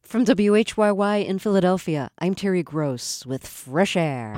From WHYY in Philadelphia, I'm Terry Gross with Fresh Air.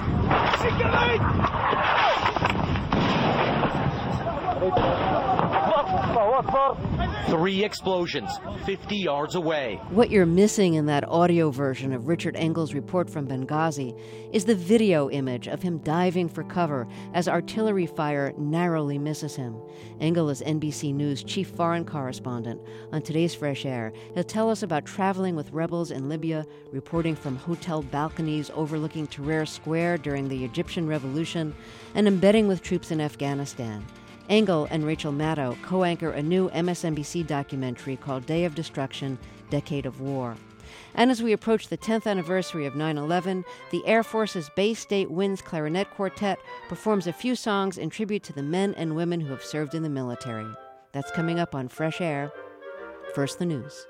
Three explosions, 50 yards away. What you're missing in that audio version of Richard Engel's report from Benghazi is the video image of him diving for cover as artillery fire narrowly misses him. Engel is NBC News' chief foreign correspondent. On today's Fresh Air, he'll tell us about traveling with rebels in Libya, reporting from hotel balconies overlooking Tahrir Square during the Egyptian Revolution, and embedding with troops in Afghanistan. Engel and Rachel Maddow co-anchor a new MSNBC documentary called Day of Destruction, Decade of War. And as we approach the 10th anniversary of 9/11, the Air Force's Bay State Winds Clarinet Quartet performs a few songs in tribute to the men and women who have served in the military. That's coming up on Fresh Air. First, the news.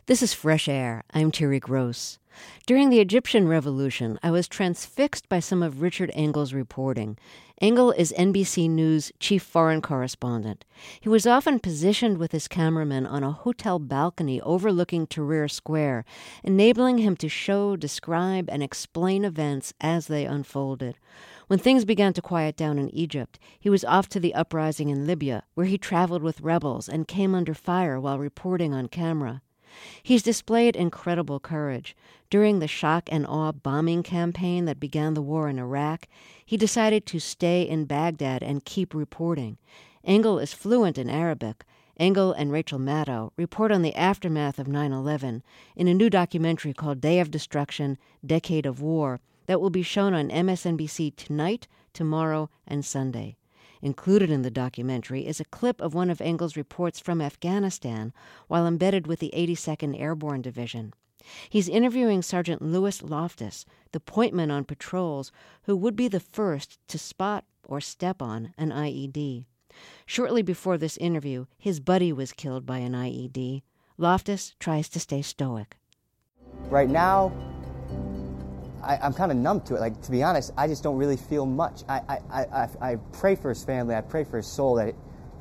This is Fresh Air. I'm Thierry Gross. During the Egyptian Revolution, I was transfixed by some of Richard Engel's reporting. Engel is NBC News' chief foreign correspondent. He was often positioned with his cameraman on a hotel balcony overlooking Tahrir Square, enabling him to show, describe, and explain events as they unfolded. When things began to quiet down in Egypt, he was off to the uprising in Libya, where he traveled with rebels and came under fire while reporting on camera. He's displayed incredible courage. During the shock and awe bombing campaign that began the war in Iraq, he decided to stay in Baghdad and keep reporting. Engel is fluent in Arabic. Engel and Rachel Maddow report on the aftermath of 9/11 in a new documentary called Day of Destruction, Decade of War that will be shown on MSNBC tonight, tomorrow, and Sunday. Included in the documentary is a clip of one of Engel's reports from Afghanistan while embedded with the 82nd Airborne Division. He's interviewing Sergeant Lewis Loftus, the pointman on patrols who would be the first to spot or step on an IED. Shortly before this interview, his buddy was killed by an IED. Loftus tries to stay stoic. Right now, I'm kind of numb to it. Like, to be honest, I just don't really feel much. I pray for his family. I pray for his soul that,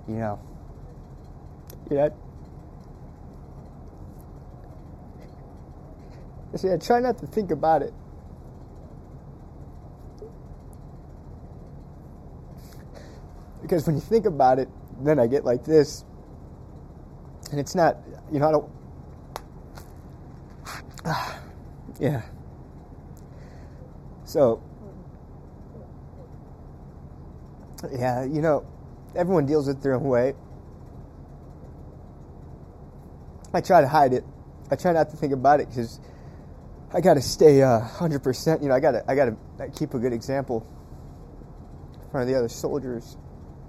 See, I try not to think about it. Because when you think about it, then I get like this. And it's not, I don't... yeah. So, yeah, everyone deals with their own way. I try to hide it. I try not to think about it because I got to stay 100%. I got to keep a good example in front of the other soldiers.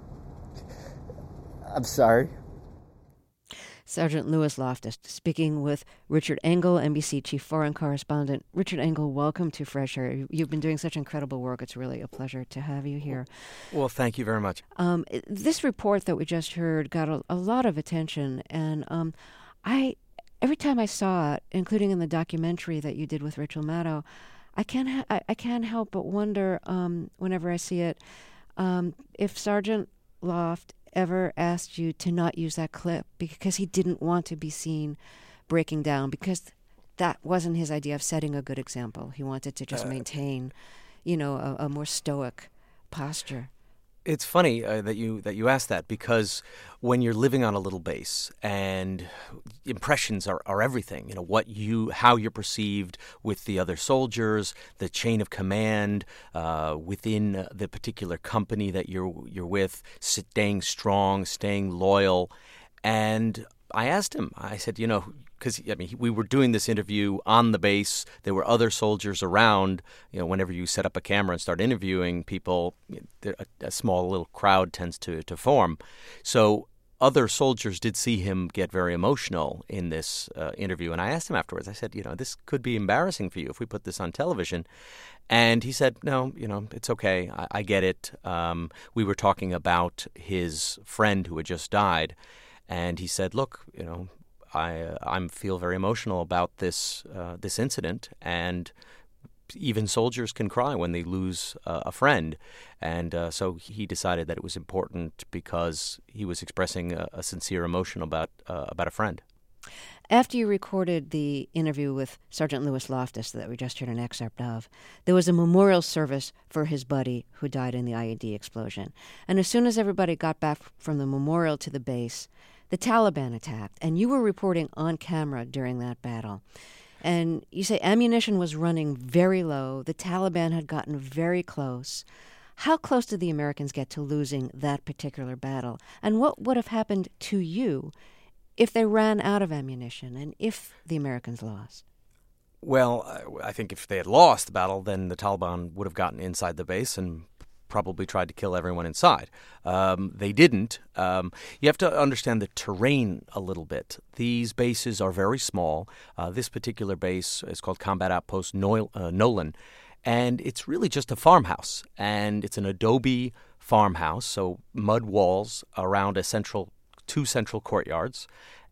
I'm sorry. Sergeant Lewis Loftus speaking with Richard Engel, NBC chief foreign correspondent. Richard Engel, welcome to Fresh Air. You've been doing such incredible work. It's really a pleasure to have you here. Well, thank you very much. This report that we just heard got a lot of attention, and every time I saw it, including in the documentary that you did with Rachel Maddow, I can't help but wonder whenever I see it if Sergeant Loft ever asked you to not use that clip because he didn't want to be seen breaking down, because that wasn't his idea of setting a good example. He wanted to just maintain, a more stoic posture. It's funny that you asked that, because when you're living on a little base and impressions are everything, how you're perceived with the other soldiers, the chain of command within the particular company that you're with, staying strong, staying loyal. And I asked him, I said, because we were doing this interview on the base. There were other soldiers around. Whenever you set up a camera and start interviewing people, a small little crowd tends to form. So other soldiers did see him get very emotional in this interview. And I asked him afterwards, I said, this could be embarrassing for you if we put this on television. And he said, no, it's okay. I get it. We were talking about his friend who had just died. And he said, look, I feel very emotional about this incident, and even soldiers can cry when they lose a friend. And so he decided that it was important because he was expressing a sincere emotion about a friend. After you recorded the interview with Sergeant Lewis Loftus that we just heard an excerpt of, there was a memorial service for his buddy who died in the IED explosion. And as soon as everybody got back from the memorial to the base, the Taliban attacked, and you were reporting on camera during that battle. And you say ammunition was running very low. The Taliban had gotten very close. How close did the Americans get to losing that particular battle? And what would have happened to you if they ran out of ammunition and if the Americans lost? Well, I think if they had lost the battle, then the Taliban would have gotten inside the base and probably tried to kill everyone inside. They didn't. You have to understand the terrain a little bit. These bases are very small. This particular base is called Combat Outpost Nolan, and it's really just a farmhouse. And it's an adobe farmhouse, so mud walls around two central courtyards.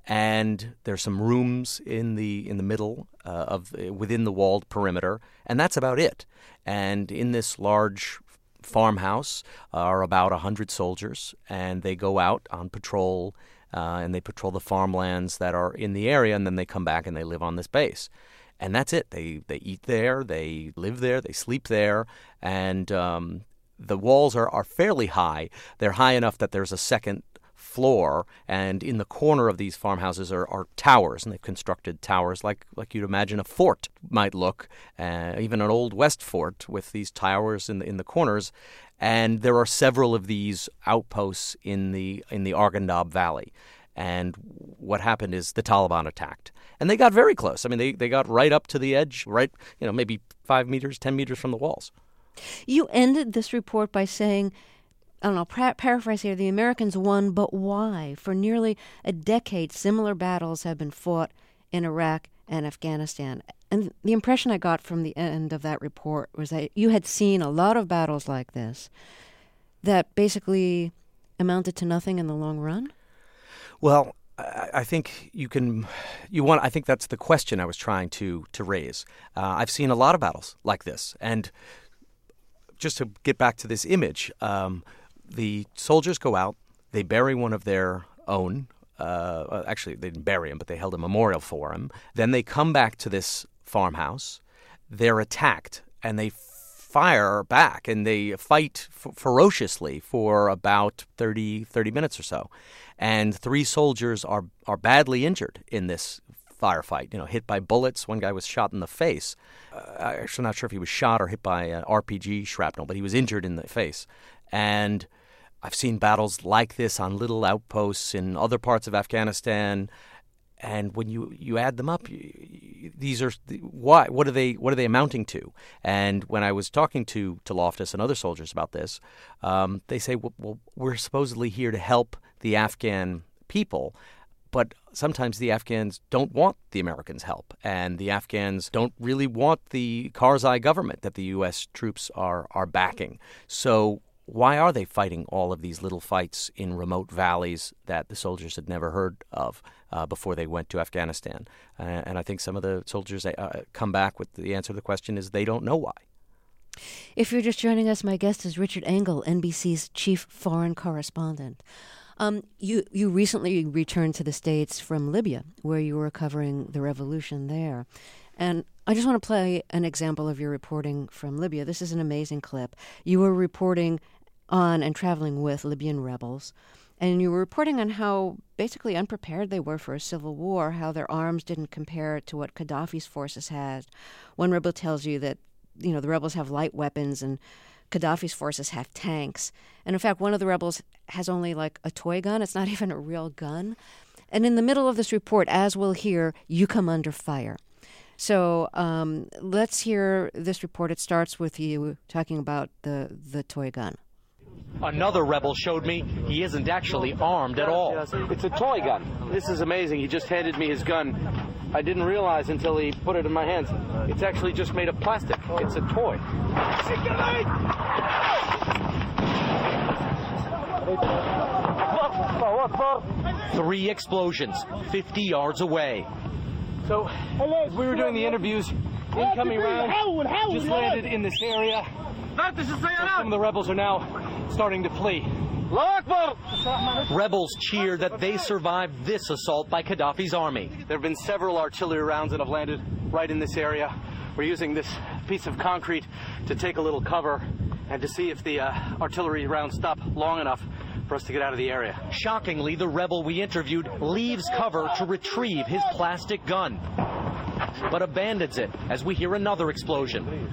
and there's some rooms in the middle within the walled perimeter, and that's about it. And in this large farmhouse are about 100 soldiers, and they go out on patrol, and they patrol the farmlands that are in the area, and then they come back and they live on this base. And that's it. They eat there, they live there, they sleep there, and the walls are fairly high. They're high enough that there's a second floor, and in the corner of these farmhouses are towers, and they've constructed towers like you'd imagine a fort might look, even an old West fort with these towers in the corners. And there are several of these outposts in the Arghandab Valley. And what happened is the Taliban attacked, and they got very close. I mean, they got right up to the edge, right, maybe 5 meters, 10 meters from the walls. You ended this report by saying, I don't know, paraphrase here, the Americans won, but why? For nearly a decade, similar battles have been fought in Iraq and Afghanistan. And the impression I got from the end of that report was that you had seen a lot of battles like this that basically amounted to nothing in the long run? Well, I think I think that's the question I was trying to raise. I've seen a lot of battles like this. And just to get back to this image, the soldiers go out, they bury one of their own. Actually, they didn't bury him, but they held a memorial for him. Then they come back to this farmhouse. They're attacked, and they fire back, and they fight ferociously for about 30 minutes or so. And 3 soldiers are badly injured in this firefight, hit by bullets. One guy was shot in the face. I'm actually not sure if he was shot or hit by an RPG shrapnel, but he was injured in the face. And I've seen battles like this on little outposts in other parts of Afghanistan. And when you add them up, these are why? What are they amounting to? And when I was talking to Loftus and other soldiers about this, they say, well, we're supposedly here to help the Afghan people, but sometimes the Afghans don't want the Americans' help, and the Afghans don't really want the Karzai government that the U.S. troops are backing. So why are they fighting all of these little fights in remote valleys that the soldiers had never heard of before they went to Afghanistan? And I think some of the soldiers come back with the answer to the question is they don't know why. If you're just joining us, my guest is Richard Engel, NBC's chief foreign correspondent. You recently returned to the States from Libya, where you were covering the revolution there. And I just want to play an example of your reporting from Libya. This is an amazing clip. You were reporting on and traveling with Libyan rebels, and you were reporting on how basically unprepared they were for a civil war, how their arms didn't compare to what Gaddafi's forces had. One rebel tells you that, the rebels have light weapons and Gaddafi's forces have tanks. And in fact, one of the rebels has only like a toy gun. It's not even a real gun. And in the middle of this report, as we'll hear, you come under fire. So let's hear this report. It starts with you talking about the toy gun. Another rebel showed me he isn't actually armed at all. It's a toy gun. This is amazing. He just handed me his gun. I didn't realize until he put it in my hands. It's actually just made of plastic. It's a toy. 3 explosions, 50 yards away. So, as we were doing the interviews, incoming round just landed in this area. Some of the rebels are now starting to flee. Rebels cheer that they survived this assault by Gaddafi's army. There have been several artillery rounds that have landed right in this area. We're using this piece of concrete to take a little cover and to see if the artillery rounds stop long enough for us to get out of the area. Shockingly, the rebel we interviewed leaves cover to retrieve his plastic gun, but abandons it as we hear another explosion.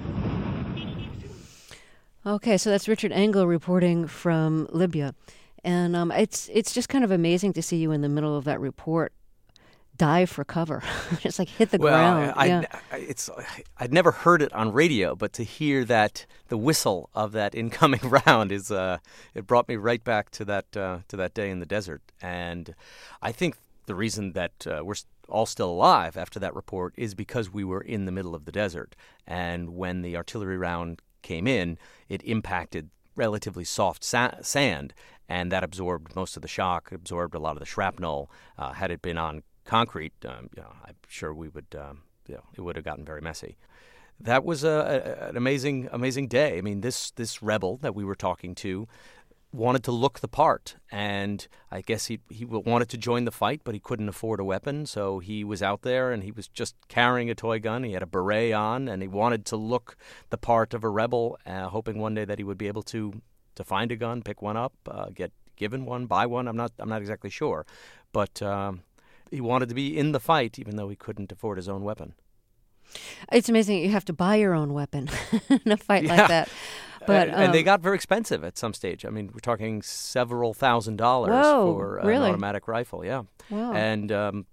Okay, so that's Richard Engel reporting from Libya. And it's just kind of amazing to see you in the middle of that report dive for cover, just like hit the ground. I'd never heard it on radio, but to hear that the whistle of that incoming round is it brought me right back to that day in the desert. And I think the reason that we're all still alive after that report is because we were in the middle of the desert, and when the artillery round came in, it impacted relatively soft sand, and that absorbed most of the shock, absorbed a lot of the shrapnel. Had it been on concrete, I'm sure we would, it would have gotten very messy. That was an amazing day. I mean, this rebel that we were talking to wanted to look the part, and I guess he wanted to join the fight, but he couldn't afford a weapon, so he was out there and he was just carrying a toy gun. He had a beret on, and he wanted to look the part of a rebel, hoping one day that he would be able to find a gun, pick one up, get given one, buy one. I'm not exactly sure, but he wanted to be in the fight, even though he couldn't afford his own weapon. It's amazing that you have to buy your own weapon in a fight like that. But and they got very expensive at some stage. I mean, we're talking several $1,000s for an automatic rifle. Yeah. Wow. And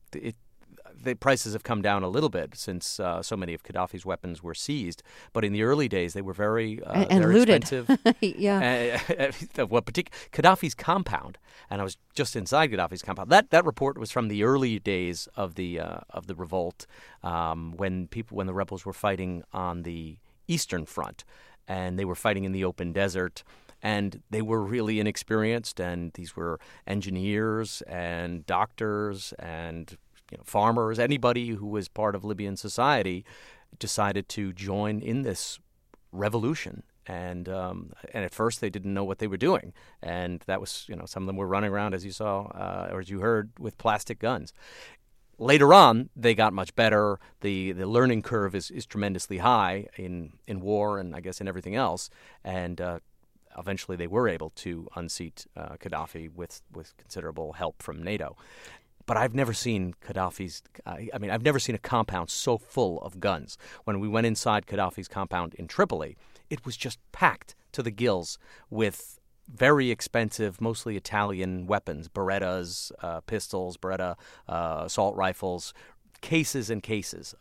the prices have come down a little bit since so many of Gaddafi's weapons were seized. But in the early days, they were very very looted. expensive. Yeah. Gaddafi's compound, and I was just inside Gaddafi's compound. That report was from the early days of the revolt, when the rebels were fighting on the Eastern Front. And they were fighting in the open desert, and they were really inexperienced. And these were engineers and doctors and farmers. Anybody who was part of Libyan society decided to join in this revolution. And at first they didn't know what they were doing, and that was some of them were running around, as you saw or as you heard, with plastic guns. Later on, they got much better. The learning curve is tremendously high in war and I guess in everything else. And eventually they were able to unseat Gaddafi with considerable help from NATO. But I've never seen I've never seen a compound so full of guns. When we went inside Gaddafi's compound in Tripoli, it was just packed to the gills with very expensive, mostly Italian weapons, Berettas, pistols, Beretta assault rifles, cases and cases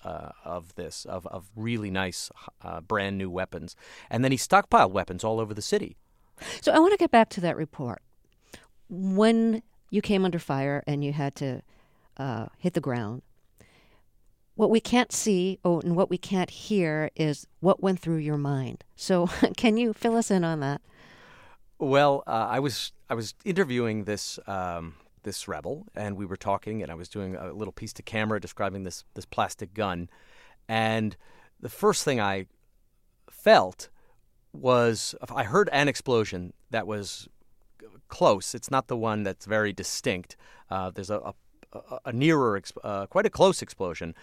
of really nice brand new weapons. And then he stockpiled weapons all over the city. So I want to get back to that report. When you came under fire and you had to hit the ground, what we can't see and what we can't hear is what went through your mind. So can you fill us in on that? Well, I was interviewing this rebel, and we were talking, and I was doing a little piece to camera describing this plastic gun, and the first thing I felt was I heard an explosion that was close. It's not the one that's very distinct. There's a nearer, quite a close explosion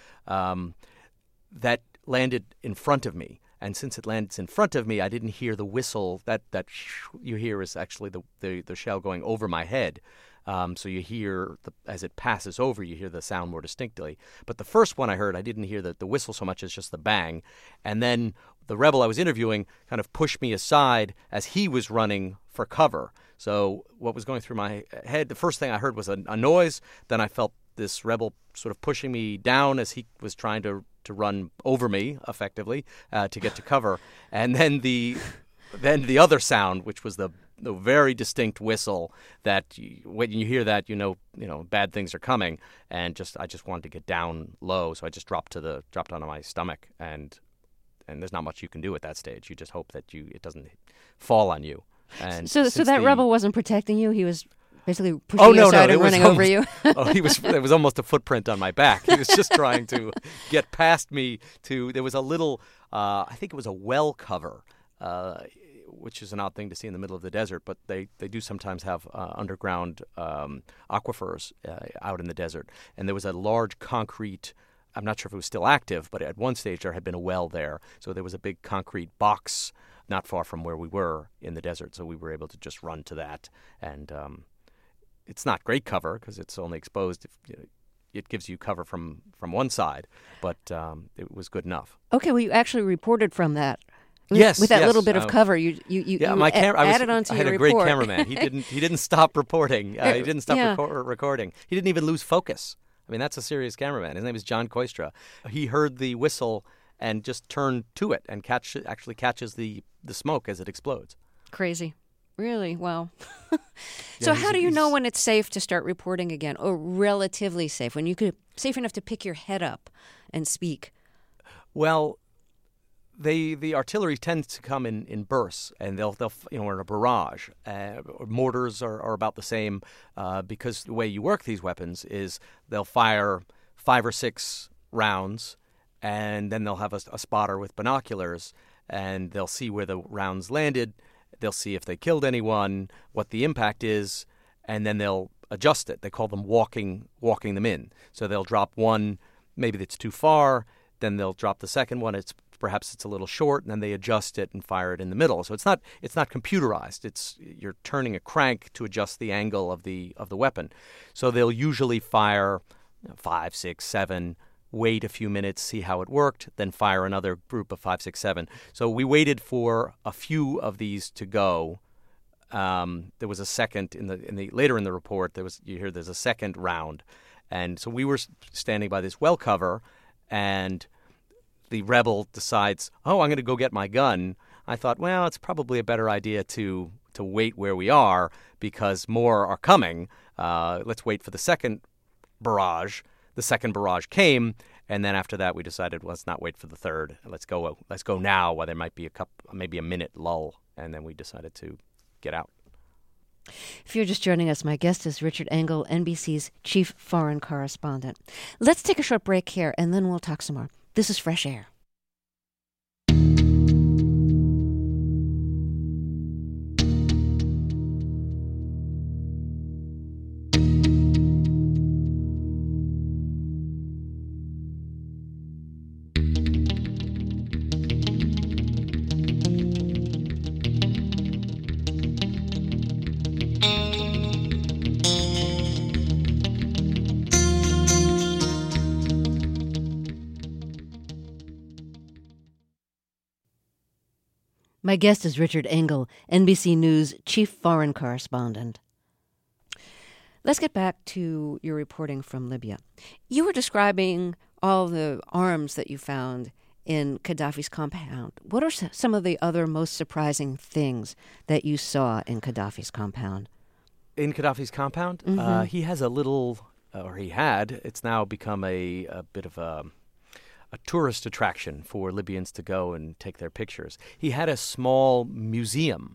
that landed in front of me. And since it lands in front of me, I didn't hear the whistle. That you hear is actually the shell going over my head. So you hear, as it passes over, you hear the sound more distinctly. But the first one I heard, I didn't hear the whistle so much as just the bang. And then the rebel I was interviewing kind of pushed me aside as he was running for cover. So what was going through my head, the first thing I heard was a noise. Then I felt this rebel sort of pushing me down as he was trying to run over me, effectively, to get to cover. And then the other sound, which was the very distinct whistle that when you hear that, bad things are coming. And I just wanted to get down low, so I just dropped onto my stomach. And there's not much you can do at that stage. You just hope that it doesn't fall on you. And so that rebel wasn't protecting you. He was basically pushing you aside and running over you. There was almost a footprint on my back. He was just trying to get past me. There was a little, I think it was a well cover, which is an odd thing to see in the middle of the desert, but they do sometimes have underground aquifers out in the desert. And there was a large concrete, I'm not sure if it was still active, but at one stage there had been a well there. So there was a big concrete box not far from where we were in the desert. So we were able to just run to that. And it's not great cover because it's only exposed if it gives you cover from one side, but it was good enough. Okay, well, you actually reported from that. Yes, with that little bit of cover, you added onto your report. I had a great cameraman. He didn't stop reporting. He didn't stop recording. He didn't even lose focus. I mean, that's a serious cameraman. His name is John Koistra. He heard the whistle and just turned to it and actually catches the smoke as it explodes. Crazy. Really? Wow. So how do you know when it's safe to start reporting again, or relatively safe, when you could safe enough to pick your head up and speak? Well, The artillery tends to come in bursts, and they'll in a barrage. Mortars are about the same because the way you work these weapons is they'll fire 5 or 6 rounds, and then they'll have a spotter with binoculars, and they'll see where the rounds landed. They'll see if they killed anyone, what the impact is, and then they'll adjust it. They call them walking them in. So they'll drop one, maybe that's too far, then they'll drop the second one. Perhaps it's a little short, and then they adjust it and fire it in the middle. So it's not computerized. You're turning a crank to adjust the angle of the weapon. So they'll usually fire 5, 6, 7, wait a few minutes, see how it worked, then fire another group of 5, 6, 7. So we waited for a few of these to go. There was a second later in the report. There's a second round, and so we were standing by this well cover, and the rebel decides, I'm going to go get my gun. I thought, well, it's probably a better idea to wait where we are because more are coming. Let's wait for the second barrage. The second barrage came, and then after that we decided, let's not wait for the third. Let's go now while there might be maybe a minute lull, and then we decided to get out. If you're just joining us, my guest is Richard Engel, NBC's chief foreign correspondent. Let's take a short break here, and then we'll talk some more. This is Fresh Air. My guest is Richard Engel, NBC News chief foreign correspondent. Let's get back to your reporting from Libya. You were describing all the arms that you found in Gaddafi's compound. What are some of the other most surprising things that you saw in Gaddafi's compound? In Gaddafi's compound? Mm-hmm. He has a little, or he had, it's now become a bit of a tourist attraction for Libyans to go and take their pictures. He had a small museum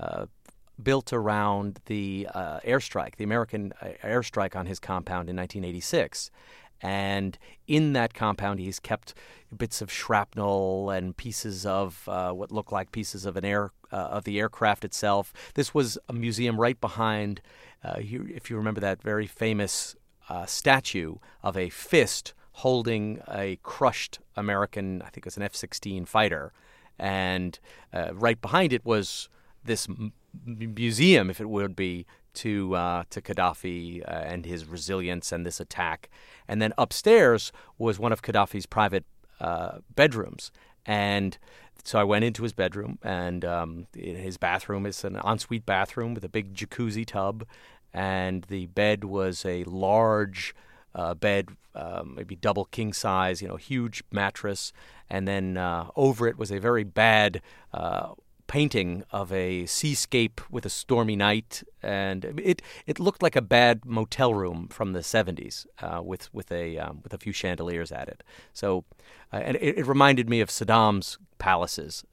built around the airstrike, the American airstrike on his compound in 1986. And in that compound, he's kept bits of shrapnel and pieces of what look like pieces of of the aircraft itself. This was a museum right behind, if you remember that very famous statue of a fist holding a crushed American, I think it was an F-16 fighter. And right behind it was this museum, if it would be, to Gaddafi and his resilience and this attack. And then upstairs was one of Gaddafi's private bedrooms. And so I went into his bedroom, and in his bathroom, it's an ensuite bathroom with a big jacuzzi tub. And the bed was a large bed, maybe double king size, huge mattress. And then over it was a very bad painting of a seascape with a stormy night, and it looked like a bad motel room from the 70s with a few chandeliers at it. So, and it reminded me of Saddam's palaces,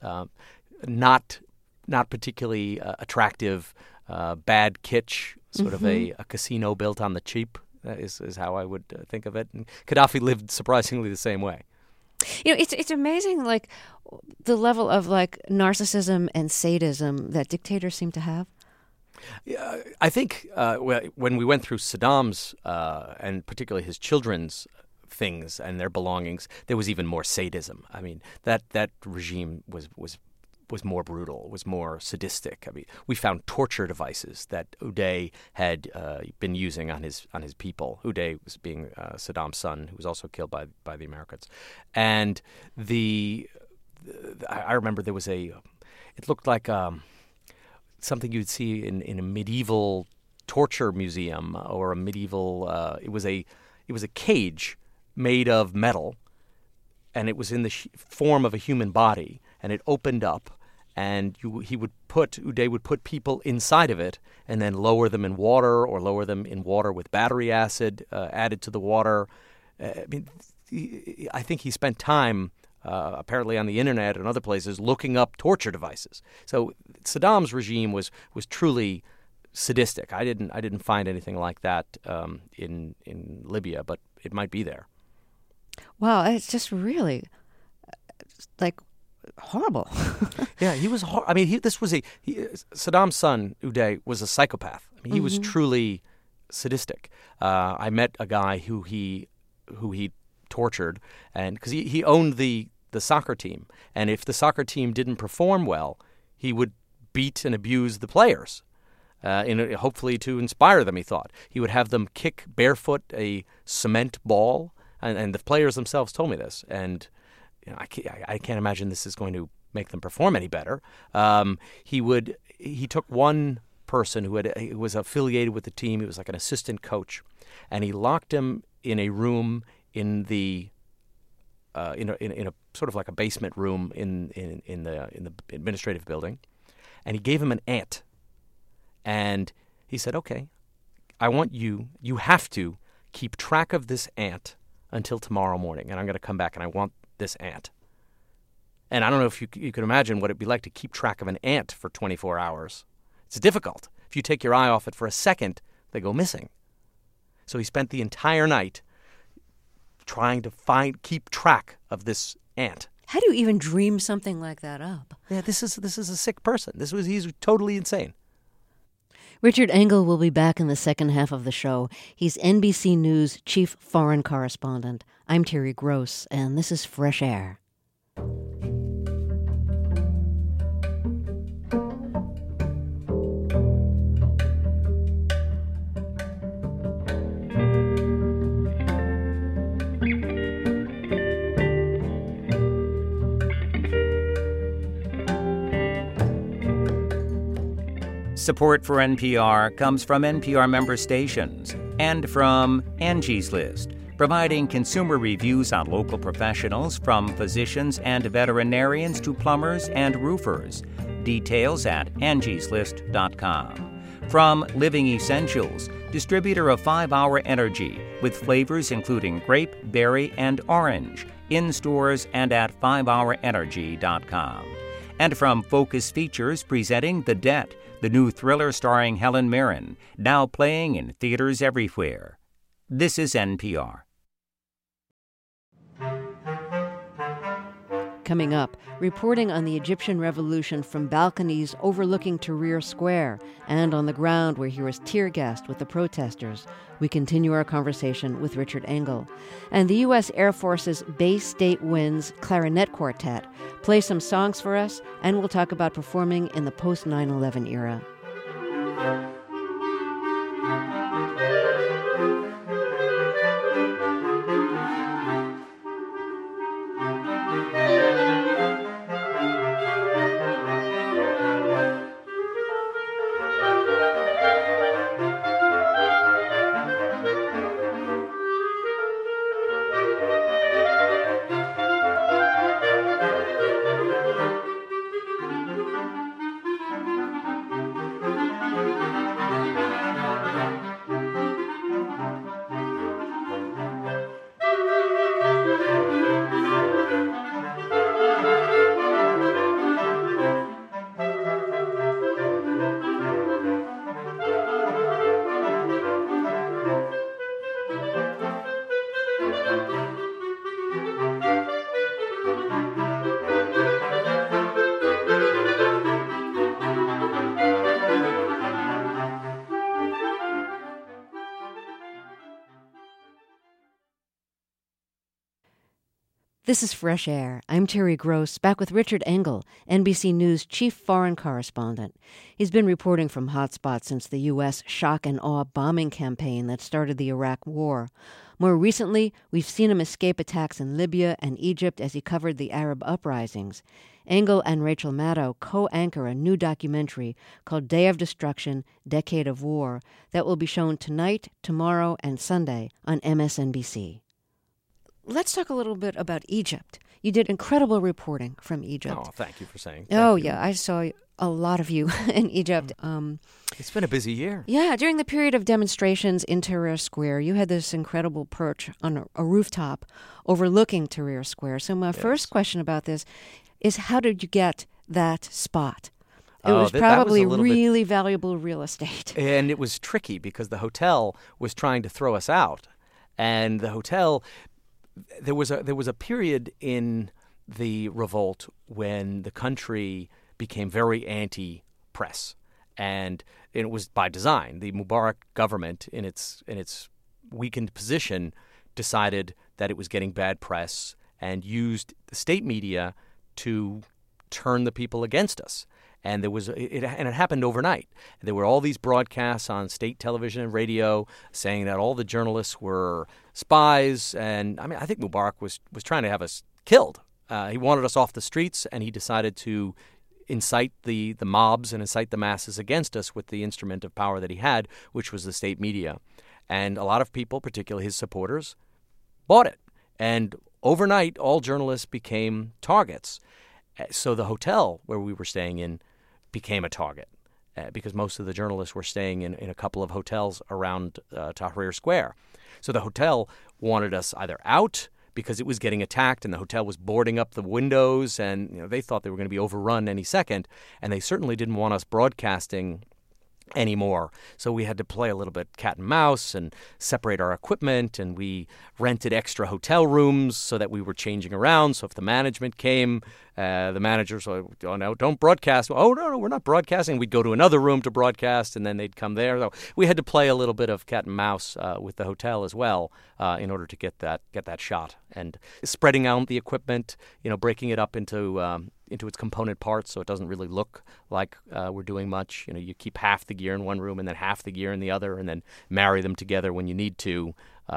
not particularly attractive, bad kitsch, sort of a casino built on the cheap. Is how I would think of it. And Gaddafi lived surprisingly the same way. It's amazing, like the level of narcissism and sadism that dictators seem to have. Yeah, I think when we went through Saddam's and particularly his children's things and their belongings, there was even more sadism. I mean, that regime was more brutal, was more sadistic. I mean, we found torture devices that Uday had been using on his people. Uday was being Saddam's son, who was also killed by the Americans. And I remember there was it looked like something you'd see in a medieval torture museum or a medieval. It was a cage made of metal, and it was in the form of a human body, and it opened up. And Uday would put people inside of it and then lower them in water or lower them in water with battery acid added to the water. I think he spent time apparently on the internet and other places, looking up torture devices. So Saddam's regime was truly sadistic. I didn't find anything like that in Libya, but it might be there. Wow, it's just really horrible. Yeah, he was. Saddam's son Uday was a psychopath. I mean, he was truly sadistic. I met a guy who he tortured, and because he owned the soccer team, and if the soccer team didn't perform well, he would beat and abuse the players. Hopefully to inspire them, he thought. He would have them kick barefoot a cement ball, and the players themselves told me this. And I can't imagine this is going to make them perform any better. He took one person who was affiliated with the team. He was like an assistant coach, and he locked him in a room in a sort of like a basement room in the administrative building, and he gave him an ant. And he said, okay, I want you have to keep track of this ant until tomorrow morning, and I'm going to come back and I want this ant. And I don't know if you could imagine what it'd be like to keep track of an ant for 24 hours. It's difficult. If you take your eye off it for a second, they go missing. So he spent the entire night trying to keep track of this ant. How do you even dream something like that up? Yeah, this is a sick person. He's totally insane. Richard Engel will be back in the second half of the show. He's NBC News chief foreign correspondent. I'm Terry Gross, and this is Fresh Air. Support for NPR comes from NPR member stations and from Angie's List, providing consumer reviews on local professionals from physicians and veterinarians to plumbers and roofers. Details at angieslist.com. From Living Essentials, distributor of 5-Hour Energy with flavors including grape, berry, and orange, in stores and at 5hourenergy.com. And from Focus Features presenting The Debt, the new thriller starring Helen Mirren, now playing in theaters everywhere. This is NPR. Coming up, reporting on the Egyptian revolution from balconies overlooking Tahrir Square and on the ground where he was tear-gassed with the protesters. We continue our conversation with Richard Engel. And the U.S. Air Force's Bay State Winds Clarinet Quartet play some songs for us, and we'll talk about performing in the post-9/11 era. This is Fresh Air. I'm Terry Gross, back with Richard Engel, NBC News chief foreign correspondent. He's been reporting from hotspots since the U.S. shock and awe bombing campaign that started the Iraq War. More recently, we've seen him escape attacks in Libya and Egypt as he covered the Arab uprisings. Engel and Rachel Maddow co-anchor a new documentary called Day of Destruction, Decade of War that will be shown tonight, tomorrow, and Sunday on MSNBC. Let's talk a little bit about Egypt. You did incredible reporting from Egypt. Oh, thank you for saying. Yeah, I saw a lot of you in Egypt. It's been a busy year. Yeah, during the period of demonstrations in Tahrir Square, you had this incredible perch on a rooftop overlooking Tahrir Square. So my first question about this is, how did you get that spot? It was probably really valuable real estate. And it was tricky because the hotel was trying to throw us out. And the hotel, there was a period in the revolt when the country became very anti-press. And it was by design. The Mubarak government, in its weakened position, decided that it was getting bad press and used the state media to turn the people against us. And it happened overnight. There were all these broadcasts on state television and radio saying that all the journalists were spies. And I mean, I think Mubarak was trying to have us killed. He wanted us off the streets, and he decided to incite the mobs and incite the masses against us with the instrument of power that he had, which was the state media. And a lot of people, particularly his supporters, bought it. And overnight, all journalists became targets. So the hotel where we were staying in became a target because most of the journalists were staying in a couple of hotels around Tahrir Square. So the hotel wanted us either out because it was getting attacked and the hotel was boarding up the windows, and they thought they were going to be overrun any second, and they certainly didn't want us broadcasting anymore. So we had to play a little bit cat and mouse and separate our equipment, and we rented extra hotel rooms so that we were changing around. So if the management came, the managers were, oh, no, don't broadcast. Oh, no, we're not broadcasting. We'd go to another room to broadcast, and then they'd come there. So we had to play a little bit of cat and mouse with the hotel as well in order to get that shot. And spreading out the equipment, breaking it up into its component parts so it doesn't really look like we're doing much. You keep half the gear in one room and then half the gear in the other, and then marry them together when you need to.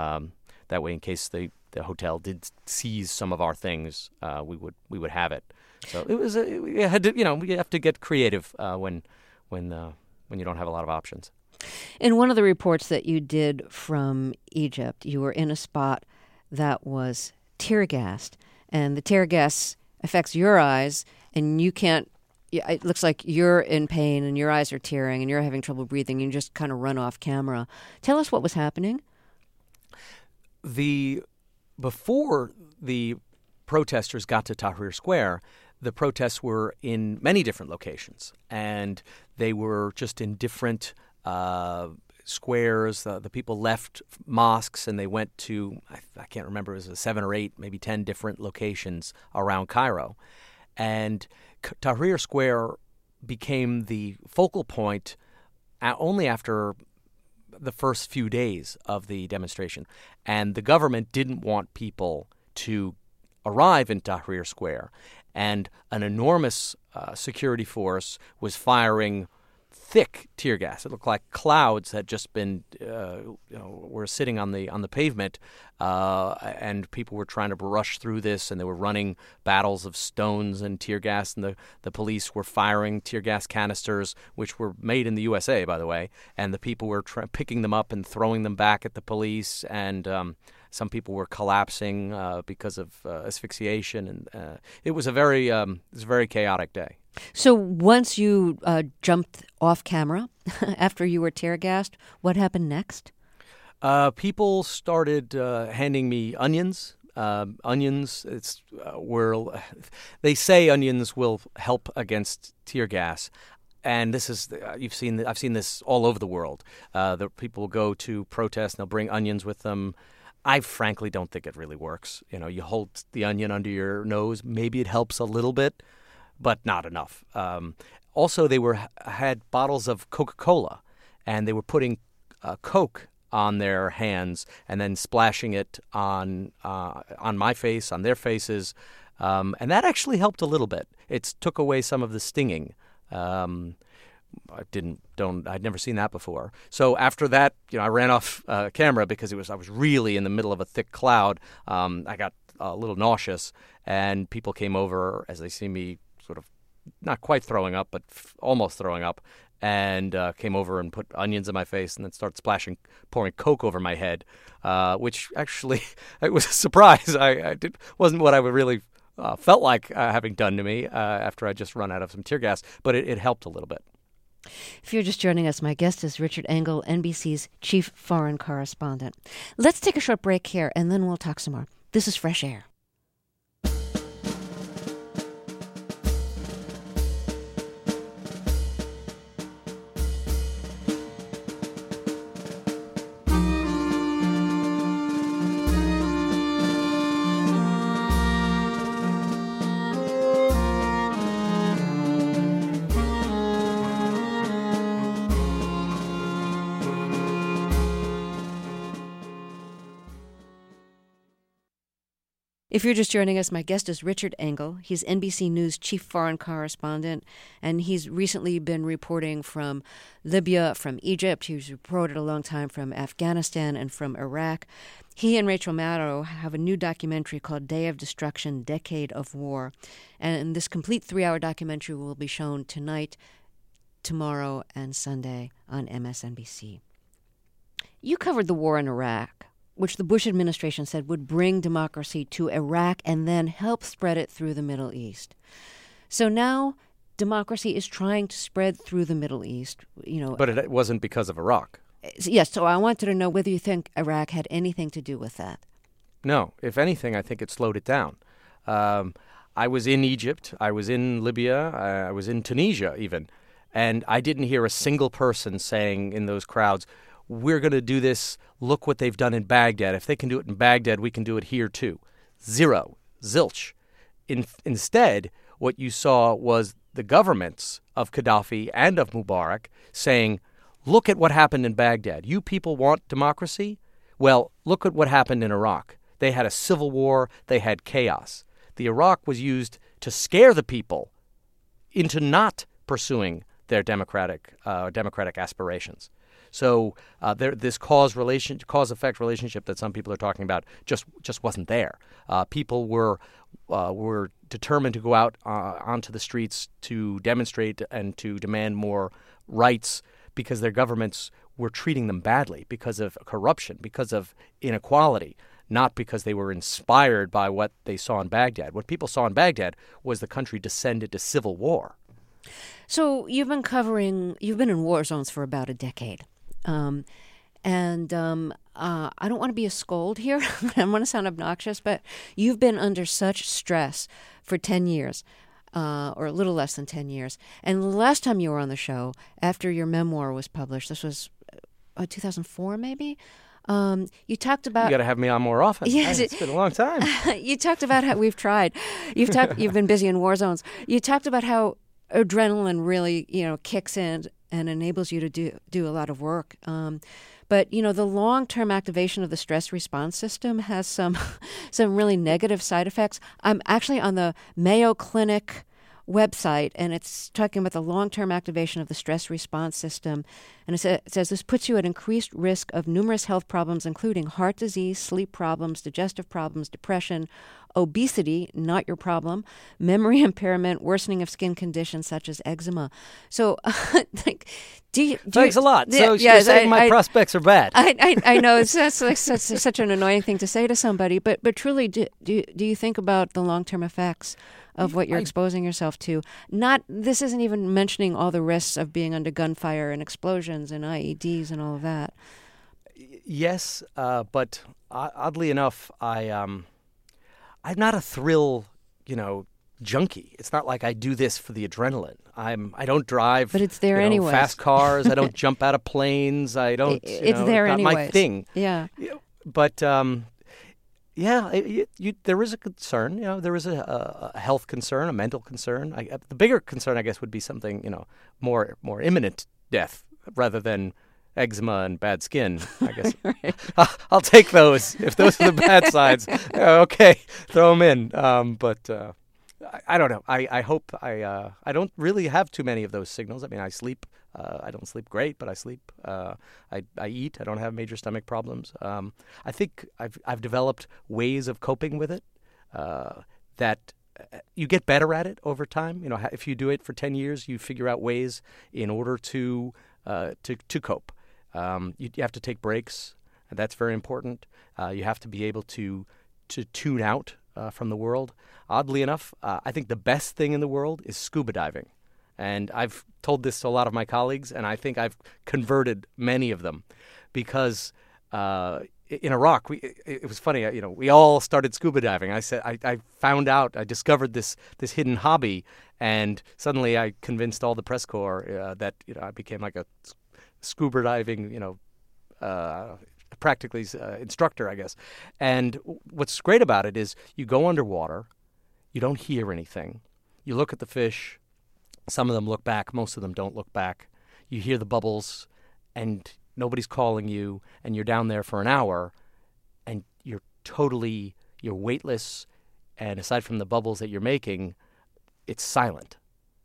That way, in case the hotel did seize some of our things, we would have it. So it was we have to get creative when you don't have a lot of options. In one of the reports that you did from Egypt, you were in a spot that was tear gassed, and the tear gas affects your eyes, and you can't. It looks like you're in pain, and your eyes are tearing, and you're having trouble breathing. You just kind of run off camera. Tell us what was happening. Before the protesters got to Tahrir Square, the protests were in many different locations, and they were just in different squares. The people left mosques and they went to, I can't remember, it was 7 or 8, maybe 10 different locations around Cairo. And Tahrir Square became the focal point only after the first few days of the demonstration. And the government didn't want people to arrive in Tahrir Square. And an enormous security force was firing thick tear gas. It looked like clouds had just been, were sitting on the pavement, and people were trying to rush through this, and they were running battles of stones and tear gas, and the police were firing tear gas canisters, which were made in the USA, by the way, and the people were picking them up and throwing them back at the police, and some people were collapsing because of asphyxiation, and it was a very chaotic day. So once you jumped off camera after you were tear gassed, what happened next? People started handing me onions. Onions, they say onions will help against tear gas. And this is I've seen this all over the world. The people will go to protest and they'll bring onions with them. I frankly don't think it really works. You hold the onion under your nose, maybe it helps a little bit, but not enough. Also, they had bottles of Coca-Cola, and they were putting Coke on their hands and then splashing it on my face, on their faces, and that actually helped a little bit. It took away some of the stinging. I'd never seen that before. So after that, I ran off camera because I was really in the middle of a thick cloud. I got a little nauseous, and people came over as they see me sort of not quite throwing up, but almost throwing up, and came over and put onions in my face and then started pouring Coke over my head, which actually it was a surprise. Wasn't what I would really felt like having done to me after I just run out of some tear gas, but it helped a little bit. If you're just joining us, my guest is Richard Engel, NBC's chief foreign correspondent. Let's take a short break here, and then we'll talk some more. This is Fresh Air. If you're just joining us, my guest is Richard Engel. He's NBC News chief foreign correspondent, and he's recently been reporting from Libya, from Egypt. He's reported a long time from Afghanistan and from Iraq. He and Rachel Maddow have a new documentary called Day of Destruction, Decade of War. And this complete 3-hour documentary will be shown tonight, tomorrow, and Sunday on MSNBC. You covered the war in Iraq, which the Bush administration said would bring democracy to Iraq and then help spread it through the Middle East. So now democracy is trying to spread through the Middle East. But it wasn't because of Iraq. Yes, so I wanted to know whether you think Iraq had anything to do with that. No, if anything, I think it slowed it down. I was in Egypt, I was in Libya, I was in Tunisia even, and I didn't hear a single person saying in those crowds, we're going to do this, look what they've done in Baghdad. If they can do it in Baghdad, we can do it here too. Zero. Zilch. Instead, what you saw was the governments of Gaddafi and of Mubarak saying, look at what happened in Baghdad. You people want democracy? Well, look at what happened in Iraq. They had a civil war. They had chaos. The Iraq was used to scare the people into not pursuing their democratic aspirations. So this cause-effect relationship that some people are talking about just wasn't there. People were determined to go out onto the streets to demonstrate and to demand more rights because their governments were treating them badly because of corruption, because of inequality, not because they were inspired by what they saw in Baghdad. What people saw in Baghdad was the country descended to civil war. So you've been in war zones for about a decade. I don't want to be a scold here. I don't want to sound obnoxious, but you've been under such stress for 10 years, or a little less than 10 years. And the last time you were on the show, after your memoir was published, this was 2004 maybe, you talked about... You got to have me on more often. Yes. It's been a long time. You talked about how we've tried. You've been busy in war zones. You talked about how adrenaline really, kicks in and enables you to do a lot of work. But, the long-term activation of the stress response system has some really negative side effects. I'm actually on the Mayo Clinic website, and it's talking about the long-term activation of the stress response system. And it says this puts you at increased risk of numerous health problems, including heart disease, sleep problems, digestive problems, depression, obesity, not your problem, memory impairment, worsening of skin conditions such as eczema. So, thanks a lot. So you're saying my prospects are bad. I know it's such an annoying thing to say to somebody, but truly, do you think about the long-term effects of what you're exposing yourself to? This isn't even mentioning all the risks of being under gunfire and explosions and IEDs and all of that. Yes, but oddly enough, I'm not a thrill, junkie. It's not like I do this for the adrenaline. I don't drive. But it's there anyway. Fast cars. I don't jump out of planes. I don't. It's there anyway. Not my thing. Yeah. But there is a concern. There is a health concern, a mental concern. The bigger concern, I guess, would be something more imminent death rather than eczema and bad skin, I guess. Right. I'll take those. If those are the bad sides, okay, throw them in. But I don't know. I hope I don't really have too many of those signals. I mean, I sleep. I don't sleep great, but I sleep. I eat. I don't have major stomach problems. I think I've developed ways of coping with it that you get better at it over time. If you do it for 10 years, you figure out ways in order to cope. You have to take breaks, and that's very important. You have to be able to tune out from the world. Oddly enough, I think the best thing in the world is scuba diving. And I've told this to a lot of my colleagues, and I think I've converted many of them because in Iraq, it was funny. We all started scuba diving. I found out, I discovered this hidden hobby, and suddenly I convinced all the press corps that I became like a scuba diving, practically instructor, I guess. And what's great about it is you go underwater, you don't hear anything, you look at the fish. Some of them look back, most of them don't look back. You hear the bubbles, and nobody's calling you, and you're down there for an hour, and you're weightless, and aside from the bubbles that you're making, it's silent.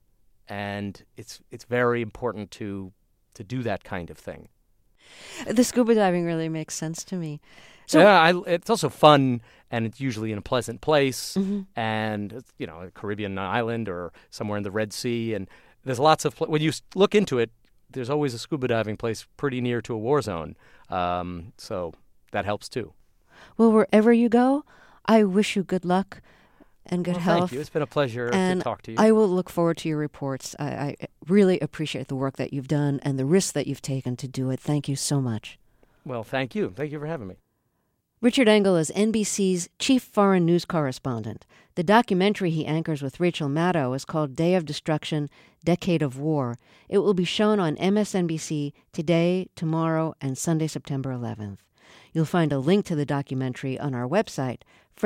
And it's very important to do that kind of thing. The scuba diving really makes sense to me. So, yeah, it's also fun, and it's usually in a pleasant place, mm-hmm. and a Caribbean island or somewhere in the Red Sea, and there's lots of when you look into it, there's always a scuba diving place pretty near to a war zone, so that helps too. Well, wherever you go, I wish you good luck and good health. Thank you. It's been a pleasure to talk to you. I will look forward to your reports. I really appreciate the work that you've done and the risks that you've taken to do it. Thank you so much. Well, thank you. Thank you for having me. Richard Engel is NBC's chief foreign news correspondent. The documentary he anchors with Rachel Maddow is called Day of Destruction, Decade of War. It will be shown on MSNBC today, tomorrow, and Sunday, September 11th. You'll find a link to the documentary on our website,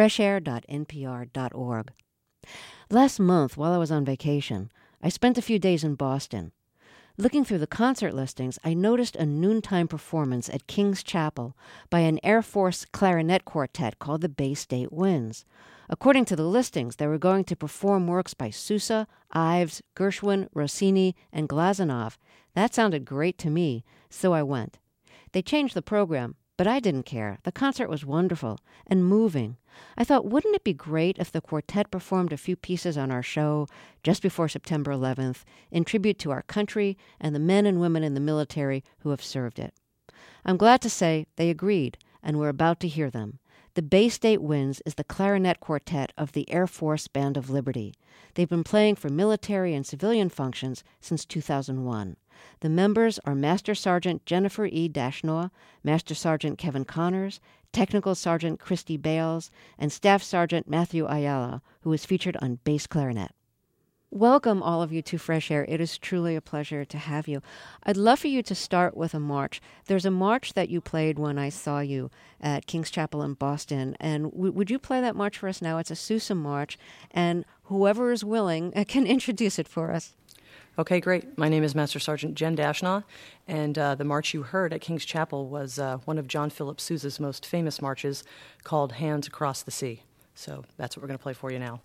freshair.npr.org. Last month, while I was on vacation, I spent a few days in Boston. Looking through the concert listings, I noticed a noontime performance at King's Chapel by an Air Force clarinet quartet called the Bay State Winds. According to the listings, they were going to perform works by Sousa, Ives, Gershwin, Rossini, and Glazunov. That sounded great to me, so I went. They changed the program, but I didn't care. The concert was wonderful and moving. I thought, wouldn't it be great if the quartet performed a few pieces on our show just before September 11th in tribute to our country and the men and women in the military who have served it? I'm glad to say they agreed, and we're about to hear them. The Bay State Winds is the clarinet quartet of the Air Force Band of Liberty. They've been playing for military and civilian functions since 2001. The members are Master Sergeant Jennifer E. Dashnaw, Master Sergeant Kevin Connors, Technical Sergeant Christy Bales, and Staff Sergeant Matthew Ayala, who is featured on bass clarinet. Welcome, all of you, to Fresh Air. It is truly a pleasure to have you. I'd love for you to start with a march. There's a march that you played when I saw you at King's Chapel in Boston, and would you play that march for us now? It's a Sousa march, and whoever is willing can introduce it for us. Okay, great. My name is Master Sergeant Jen Dashnaw, and the march you heard at King's Chapel was one of John Philip Sousa's most famous marches called Hands Across the Sea. So that's what we're going to play for you now.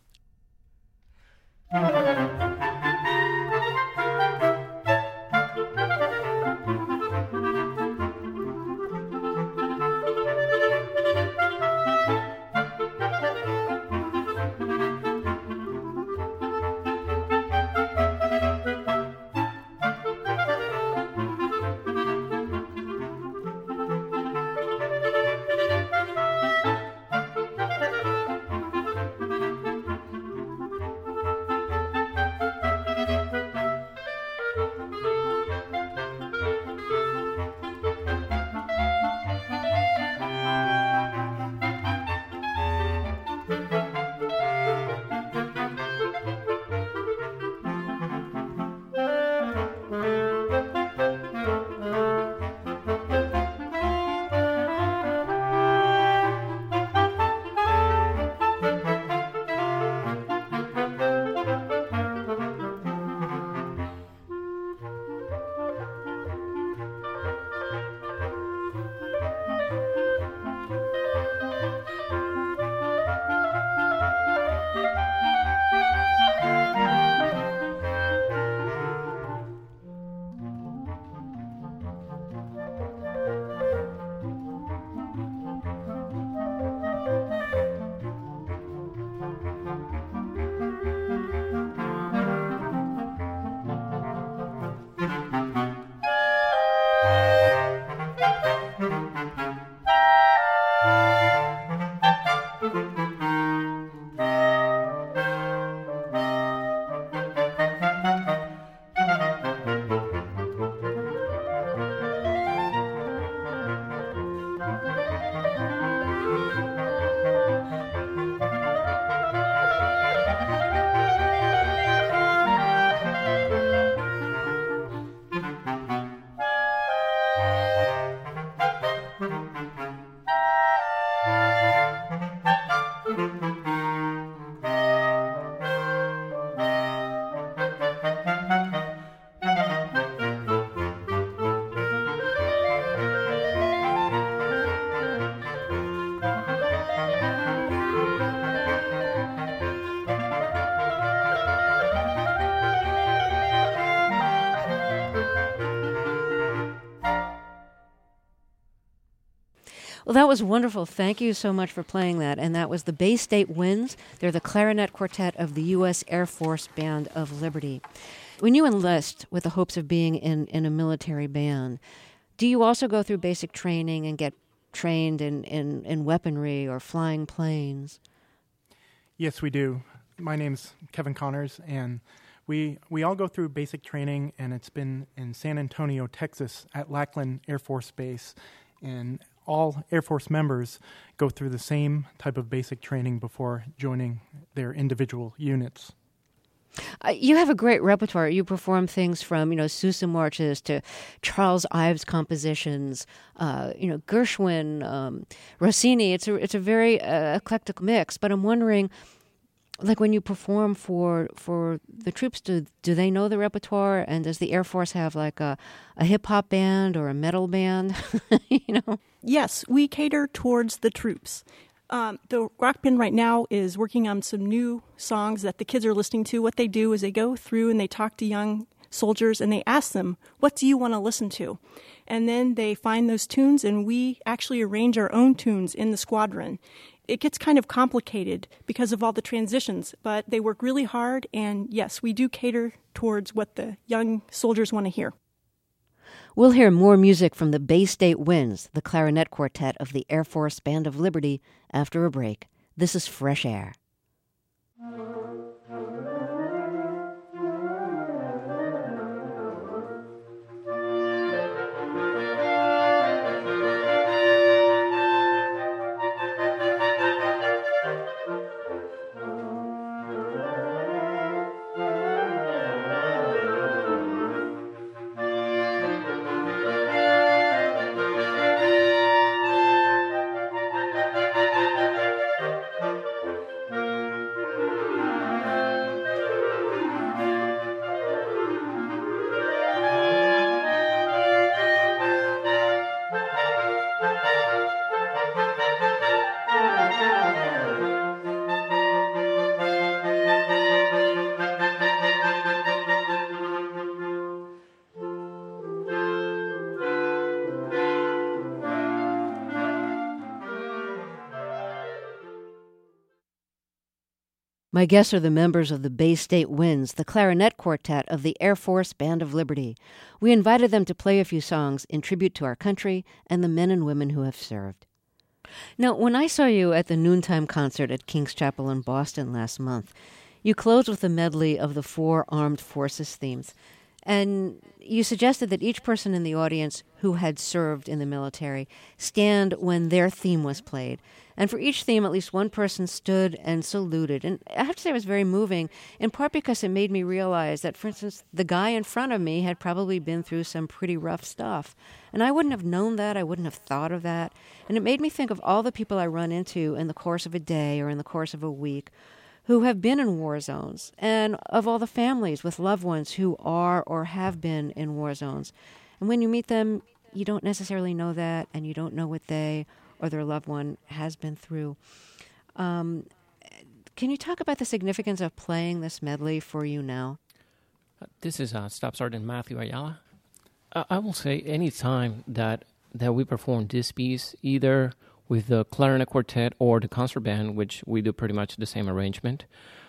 Well, that was wonderful. Thank you so much for playing that. And that was the Bay State Winds. They're the clarinet quartet of the U.S. Air Force Band of Liberty. When you enlist with the hopes of being in a military band, do you also go through basic training and get trained in weaponry or flying planes? Yes, we do. My name's Kevin Connors, and we all go through basic training, and it's been in San Antonio, Texas, at Lackland Air Force Base, and all Air Force members go through the same type of basic training before joining their individual units. You have a great repertoire. You perform things from, Sousa marches to Charles Ives compositions, Gershwin, Rossini. It's a very eclectic mix. But I'm wondering, like when you perform for the troops, do they know the repertoire? And does the Air Force have like a hip hop band or a metal band? Yes, we cater towards the troops. The rock band right now is working on some new songs that the kids are listening to. What they do is they go through and they talk to young soldiers and they ask them, what do you want to listen to? And then they find those tunes, and we actually arrange our own tunes in the squadron. It gets kind of complicated because of all the transitions, but they work really hard, and yes, we do cater towards what the young soldiers want to hear. We'll hear more music from the Bay State Winds, the clarinet quartet of the Air Force Band of Liberty, after a break. This is Fresh Air. My guests are the members of the Bay State Winds, the clarinet quartet of the Air Force Band of Liberty. We invited them to play a few songs in tribute to our country and the men and women who have served. Now, when I saw you at the noontime concert at King's Chapel in Boston last month, you closed with a medley of the 4 armed forces themes. And you suggested that each person in the audience who had served in the military stand when their theme was played. And for each theme, at least one person stood and saluted. And I have to say it was very moving, in part because it made me realize that, for instance, the guy in front of me had probably been through some pretty rough stuff. And I wouldn't have known that. I wouldn't have thought of that. And it made me think of all the people I run into in the course of a day or in the course of a week who have been in war zones, and of all the families with loved ones who are or have been in war zones. And when you meet them, you don't necessarily know that, and you don't know what they or their loved one has been through. Can you talk about the significance of playing this medley for you now? This is Staff Sergeant Matthew Ayala. I will say any time that we perform this piece, either with the clarinet quartet or the concert band, which we do pretty much the same arrangement,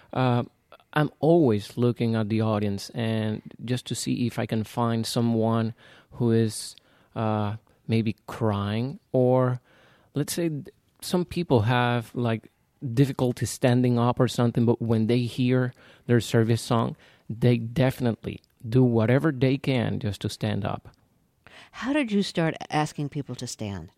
I'm always looking at the audience and just to see if I can find someone who is maybe crying, or let's say some people have like difficulty standing up or something, but when they hear their service song, they definitely do whatever they can just to stand up. How did you start asking people to stand?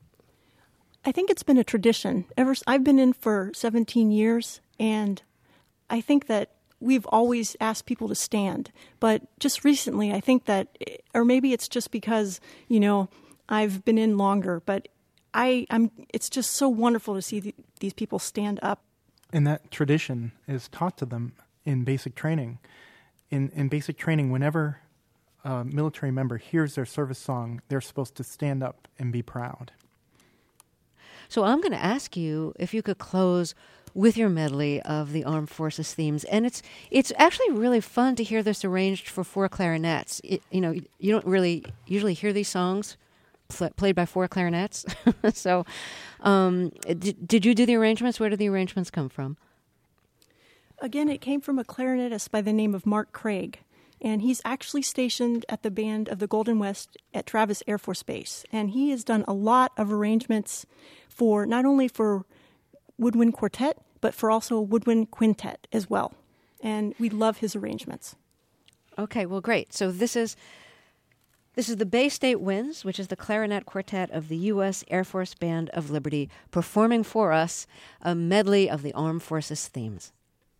I think it's been a tradition. I've been in for 17 years, and I think that we've always asked people to stand. But just recently, I think that, or maybe it's just because, I've been in longer, but it's just so wonderful to see these people stand up. And that tradition is taught to them in basic training. In basic training, whenever a military member hears their service song, they're supposed to stand up and be proud. So I'm going to ask you if you could close with your medley of the Armed Forces themes. And it's actually really fun to hear this arranged for 4 clarinets. You don't really usually hear these songs played by 4 clarinets. So, did you do the arrangements? Where did the arrangements come from? Again, it came from a clarinetist by the name of Mark Craig, and he's actually stationed at the band of the Golden West at Travis Air Force Base. And he has done a lot of arrangements for not only for woodwind quartet, but for also woodwind quintet as well. And we love his arrangements. Okay, well, great. So this is the Bay State Winds, which is the clarinet quartet of the U.S. Air Force Band of Liberty, performing for us a medley of the Armed Forces themes.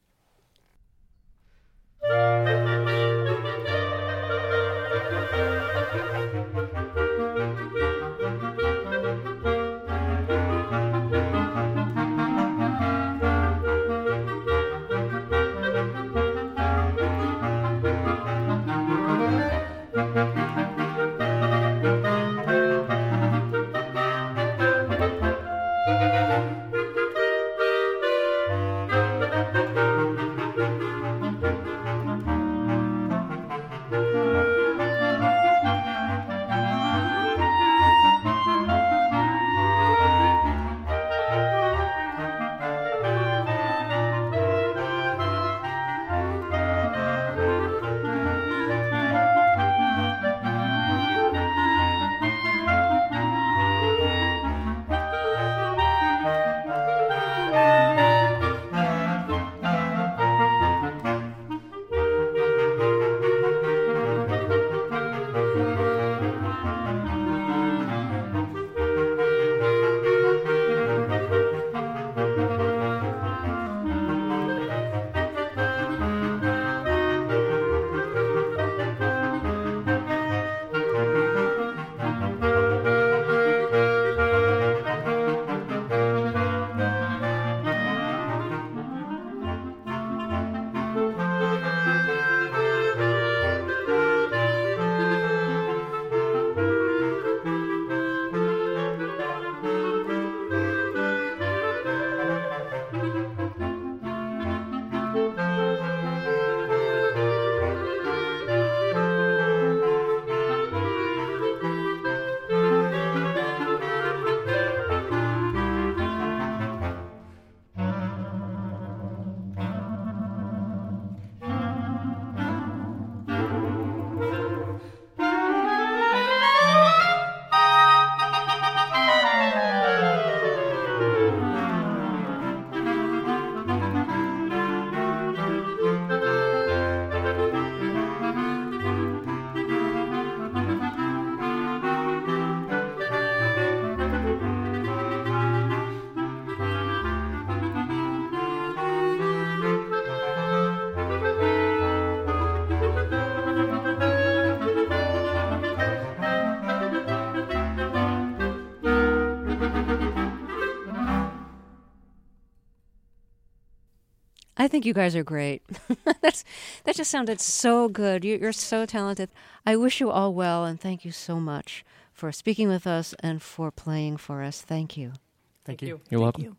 I think you guys are great. That just sounded so good. You're so talented. I wish you all well, and thank you so much for speaking with us and for playing for us. Thank you. Thank you. You're welcome.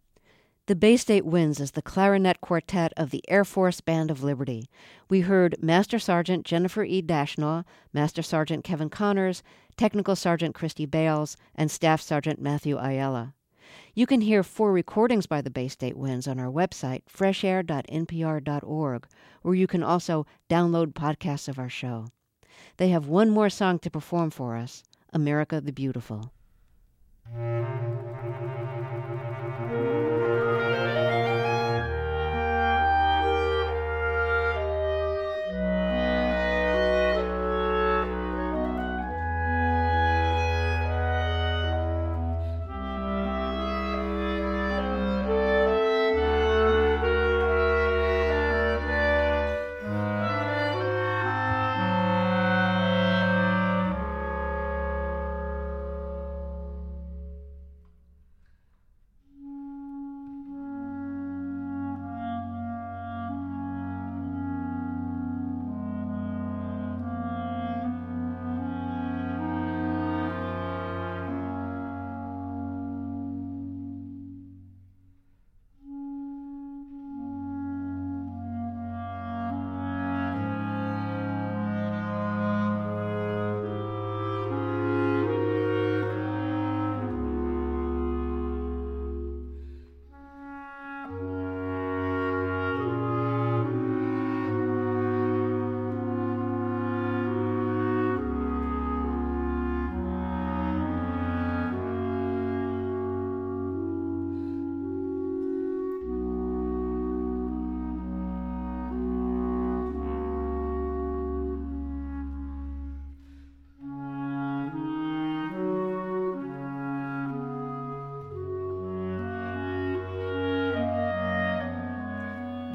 The Bay State Winds is the clarinet quartet of the Air Force Band of Liberty. We heard Master Sergeant Jennifer E. Dashnaw, Master Sergeant Kevin Connors, Technical Sergeant Christy Bales, and Staff Sergeant Matthew Ayala. You can hear 4 recordings by the Bay State Winds on our website, freshair.npr.org, where you can also download podcasts of our show. They have one more song to perform for us, America the Beautiful.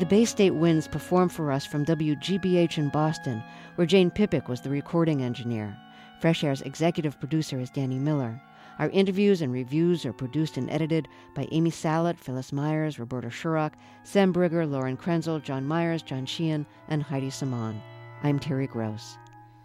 The Bay State Winds perform for us from WGBH in Boston, where Jane Pippick was the recording engineer. Fresh Air's executive producer is Danny Miller. Our interviews and reviews are produced and edited by Amy Salet, Phyllis Myers, Roberta Shurrock, Sam Brigger, Lauren Krenzel, John Myers, John Sheehan, and Heidi Simon. I'm Terry Gross.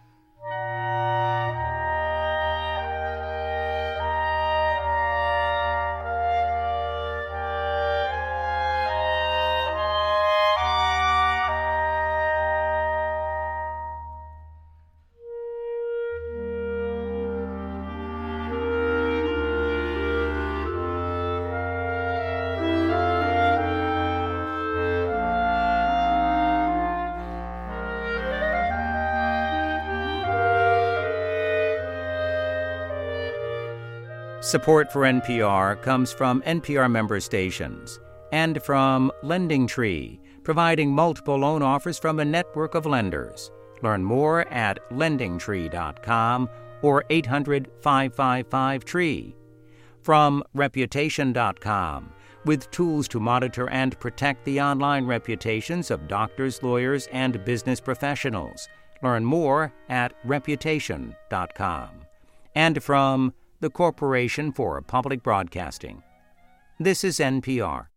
Support for NPR comes from NPR member stations and from Lending Tree, providing multiple loan offers from a network of lenders. Learn more at lendingtree.com or 800-555-TREE. From Reputation.com, with tools to monitor and protect the online reputations of doctors, lawyers, and business professionals. Learn more at Reputation.com. And from the Corporation for Public Broadcasting. This is NPR.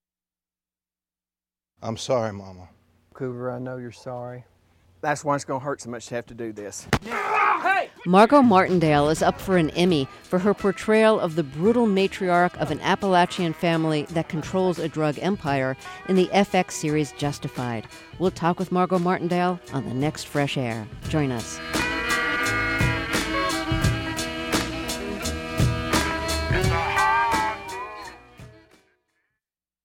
I'm sorry, Mama. Cooper, I know you're sorry. That's why it's going to hurt so much to have to do this. Margot Martindale is up for an Emmy for her portrayal of the brutal matriarch of an Appalachian family that controls a drug empire in the FX series Justified. We'll talk with Margot Martindale on the next Fresh Air. Join us.